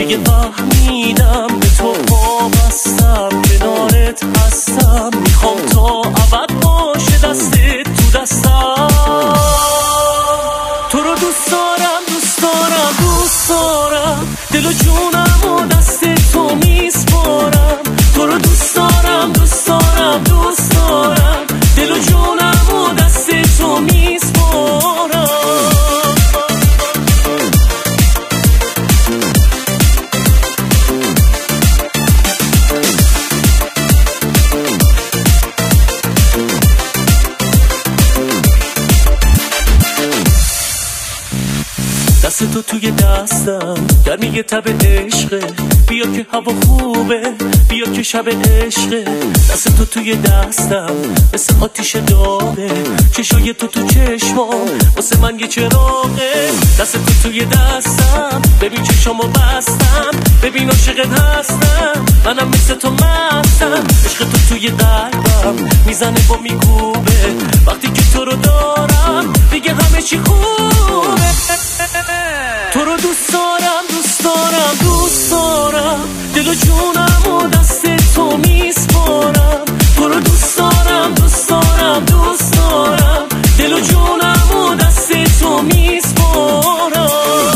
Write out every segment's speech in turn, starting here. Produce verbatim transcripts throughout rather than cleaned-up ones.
دیگه فهمیدم به تو وابستم، کنارت هستم، میخوام تا ابد باشه دستت تو دستم. تو رو دوست دارم دوست دارم دوست دارم، دل و جونم و دست تو میسپارم. تو رو دوست دارم دوست دارم دوست دارم، دل و جونم و دست تو میسپارم. دست تو توی دستم، گرمی تب عشقه، بیا که هوا خوبه، بیا که شب عشقه. دست تو توی دستم مثل آتیش داغه، چشای تو تو چشمام واسه من یه چراغه. دست تو توی دستم، ببین چشامو بستم، ببین عاشقت هستم، منم مثل تو مستم. عشق تو توی قلبم میزنه و میکوبه، وقتی که تو رو دارم دیگه همه چی خوبه. تو رو دوست دارم دوست دارم دوست دارم، دل و جونم و دست تو میسپارم. تو رو دوست دارم دوست دارم دوست دارم، دل و جونم و دست تو میسپارم.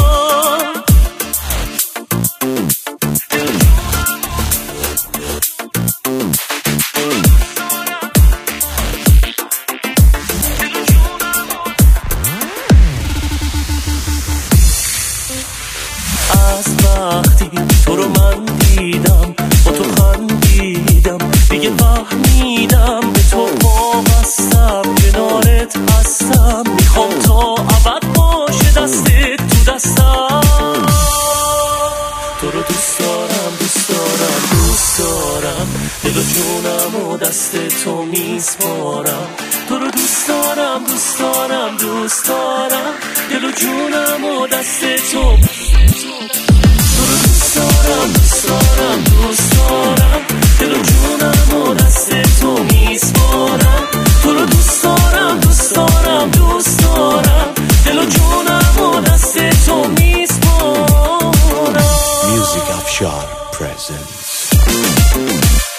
از وقتی تو رو من دیدم، با تو خندیدم، دیگه فهمیدم به تو وابستم، کنارت هستم، میخوام تا ابد باشه دستت تو دستم. تو رو دوست دارم دوست دارم دوست دارم، دل و جونم و دست تو میسپارم. تو رو دوست دارم دوست دارم دوست دارم، دل و جونم و دست تو. تو رو دوست دارم دوست دارم دوست دارم، دل و جونم و دست تو میسپارم. تو رو دوست دارم دوست دارم دوست دارم، دل و جونم و دست تو میسپارم. Music Afshar presents